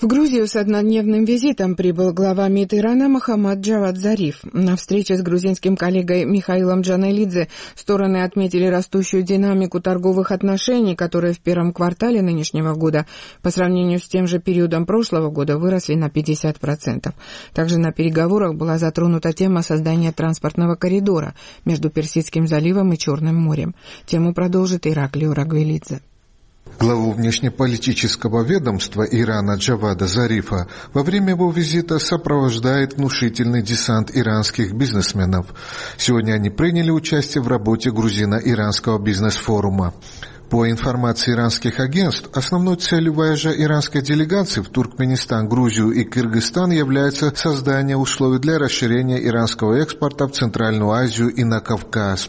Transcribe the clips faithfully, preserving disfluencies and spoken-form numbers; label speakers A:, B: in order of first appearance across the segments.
A: В Грузию с однодневным визитом прибыл глава МИД Ирана Мохаммад Джавад Зариф. На встрече с грузинским коллегой Михаилом Джанелидзе стороны отметили растущую динамику торговых отношений, которые в первом квартале нынешнего года по сравнению с тем же периодом прошлого года выросли на пятьдесят процентов. Также на переговорах была затронута тема создания транспортного коридора между Персидским заливом и Черным морем. Тему продолжит Ираклий Орагвелидзе.
B: Главу внешнеполитического ведомства Ирана Джавада Зарифа во время его визита сопровождает внушительный десант иранских бизнесменов. Сегодня они приняли участие в работе грузино-иранского бизнес-форума. По информации иранских агентств, основной целью вояжа иранской делегации в Туркменистан, Грузию и Кыргызстан является создание условий для расширения иранского экспорта в Центральную Азию и на Кавказ.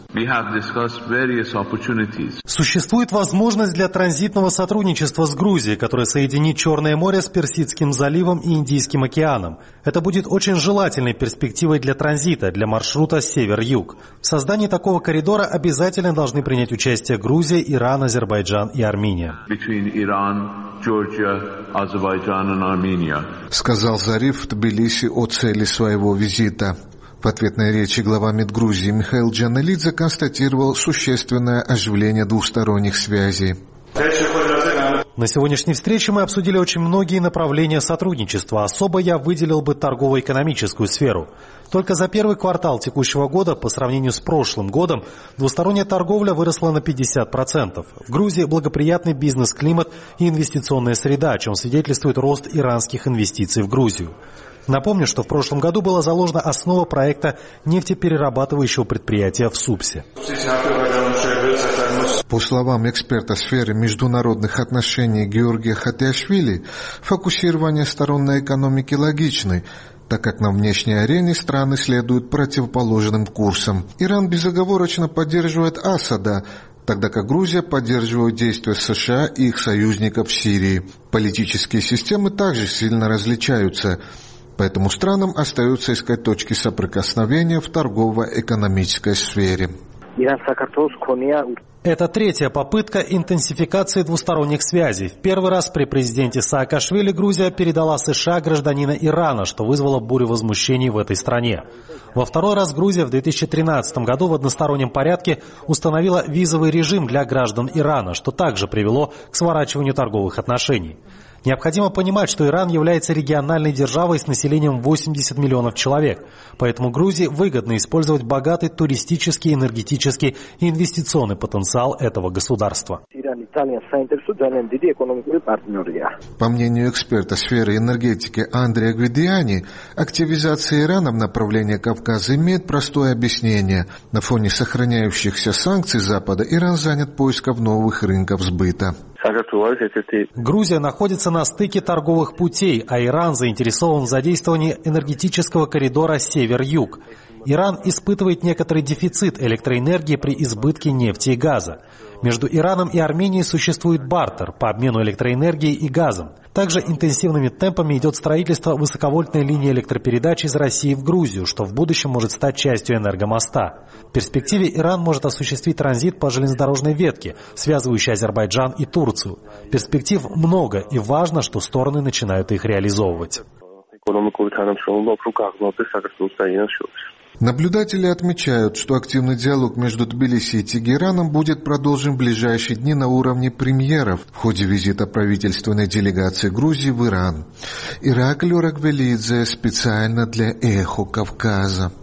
C: Существует возможность для транзитного сотрудничества с Грузией, которая соединит Черное море с Персидским заливом и Индийским океаном. Это будет очень желательной перспективой для транзита, для маршрута север-юг. В создании такого коридора обязательно должны принять участие Грузия, Иран, Азербайджан и Армения.
B: Сказал Зариф в Тбилиси о цели своего визита. В ответной речи глава МИД Грузии Михаил Джанелидзе констатировал существенное оживление двусторонних связей.
C: На сегодняшней встрече мы обсудили очень многие направления сотрудничества. Особо я выделил бы торгово-экономическую сферу. Только за первый квартал текущего года, по сравнению с прошлым годом, двусторонняя торговля выросла на пятьдесят процентов. В Грузии благоприятный бизнес-климат и инвестиционная среда, о чем свидетельствует рост иранских инвестиций в Грузию. Напомню, что в прошлом году была заложена основа проекта нефтеперерабатывающего предприятия в Супсе.
B: По словам эксперта сферы международных отношений Георгия Хатиашвили, фокусирование сторон на экономике логичны, так как на внешней арене страны следуют противоположным курсам. Иран безоговорочно поддерживает Асада, тогда как Грузия поддерживает действия США и их союзников в Сирии. Политические системы также сильно различаются, поэтому странам остается искать точки соприкосновения в торгово-экономической сфере.
C: Это третья попытка интенсификации двусторонних связей. В первый раз при президенте Саакашвили Грузия передала США гражданина Ирана, что вызвало бурю возмущений в этой стране. Во второй раз Грузия в две тысячи тринадцатом году в одностороннем порядке установила визовый режим для граждан Ирана, что также привело к сворачиванию торговых отношений. Необходимо понимать, что Иран является региональной державой с населением восемьдесят миллионов человек, поэтому Грузии выгодно использовать богатый туристический, энергетический и инвестиционный потенциал этого государства.
B: По мнению эксперта сферы энергетики Андрея Гвидиани, активизация Ирана в направлении Кавказа имеет простое объяснение. На фоне сохраняющихся санкций Запада Иран занят поиском новых рынков сбыта.
C: Грузия находится на стыке торговых путей, а Иран заинтересован в задействовании энергетического коридора север-юг. Иран испытывает некоторый дефицит электроэнергии при избытке нефти и газа. Между Ираном и Арменией существует бартер по обмену электроэнергией и газом. Также интенсивными темпами идет строительство высоковольтной линии электропередач из России в Грузию, что в будущем может стать частью энергомоста. В перспективе Иран может осуществить транзит по железнодорожной ветке, связывающей Азербайджан и Турцию. Перспектив много, и важно, что стороны начинают их реализовывать.
B: Наблюдатели отмечают, что активный диалог между Тбилиси и Тегераном будет продолжен в ближайшие дни на уровне премьеров в ходе визита правительственной делегации Грузии в Иран. Ираклий Орагвелидзе специально для «Эхо Кавказа».